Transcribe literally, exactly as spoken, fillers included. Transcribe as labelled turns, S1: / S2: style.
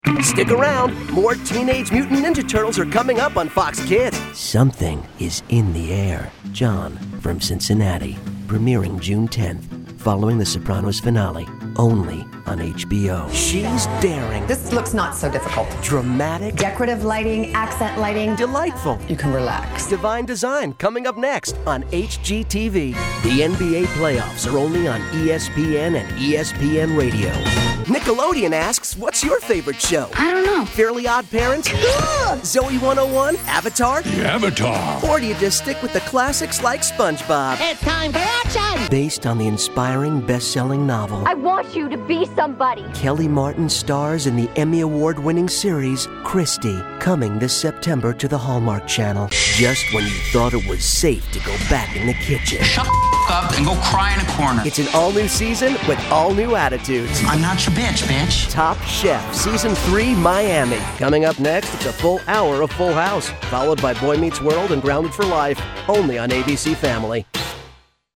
S1: Stick around. More Teenage Mutant Ninja Turtles are coming up on Fox Kids. Something is in the air. John from Cincinnati. Premiering June tenth. Following The Sopranos finale. Only on H B O. She's daring.
S2: This looks not so difficult.
S1: Dramatic.
S2: Decorative lighting, accent lighting.
S1: Delightful.
S2: You can relax.
S1: Divine Design coming up next on H G T V. The N B A playoffs are only on E S P N and E S P N Radio. Nickelodeon asks, what's your favorite show?
S3: I don't know.
S1: Fairly Odd Parents? Zoe one oh one? Avatar?
S4: The Avatar.
S1: Or do you just stick with the classics like SpongeBob?
S3: It's time for action!
S1: Based on the inspiring best-selling novel,
S3: I want you to be somebody.
S1: Kelly Martin stars in the Emmy Award-winning series, Christy, coming this September to the Hallmark Channel. Just when you thought it was safe to go back in the kitchen.
S5: Shut the f*** up and go cry in a corner.
S1: It's an all-new season with all-new attitudes.
S5: I'm not your bitch, bitch.
S1: Top Chef Season three Miami. Coming up next, it's a full hour of Full House, followed by Boy Meets World and Grounded for Life, only on A B C Family.